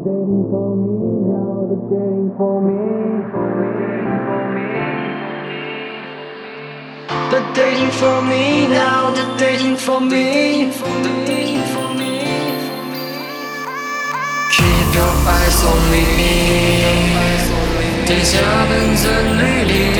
dating for me now, the dating for me. The dating for me now, the dating for me. Keep your eyes on me， 天下本在履历，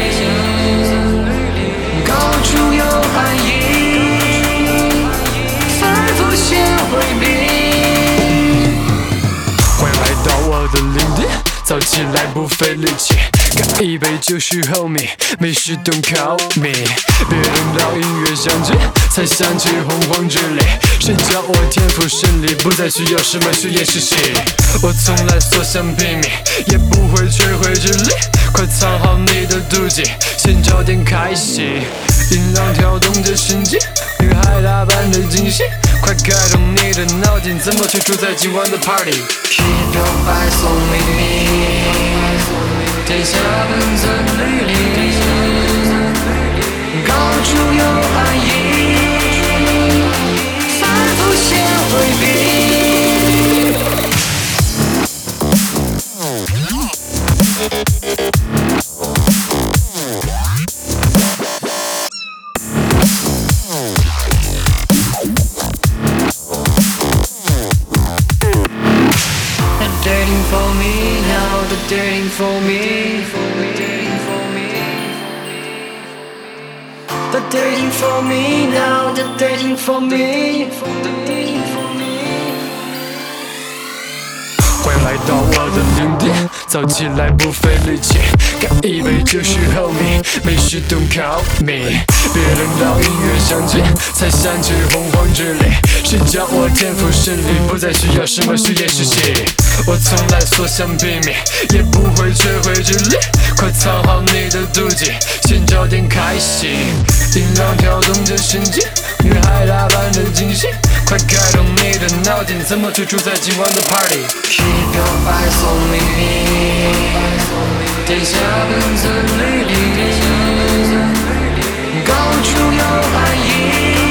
高处有暗影，反复先回避。 欢迎来到我的领地，早起来不费力气，干一杯就绪homie，没事 don't call me。别等到音乐响起，才想起洪荒之力。谁叫我天赋神力，不再需要什么虚掩实习。我从来所向披靡，也不会摧毁之力。快藏好你的妒忌，先找点开心。音浪跳动着神经，女孩打扮的惊喜。快开动你的脑筋，怎么去主宰今晚的 party？Keep your eyes on me， 天下本在履历，高处有暗影，反复先回避。Dating for me now, the dating for me. The dating for me now, the dating for me. 欢迎来到我的领地，早起来不费力气，干一杯就绪homie，没事 don't call me。别等到音乐响起，才想起洪荒之力。谁叫我天赋神力，不再需要什么虚掩实习。我从来所向披靡，也不会摧毁之力。快藏好你的妒忌，先找点开心。音浪跳动着神经，女孩打扮的惊喜。快开动你的脑筋，怎么去主宰今晚的 party？Keep your eyes on me， 天下本在履历，高处有暗影。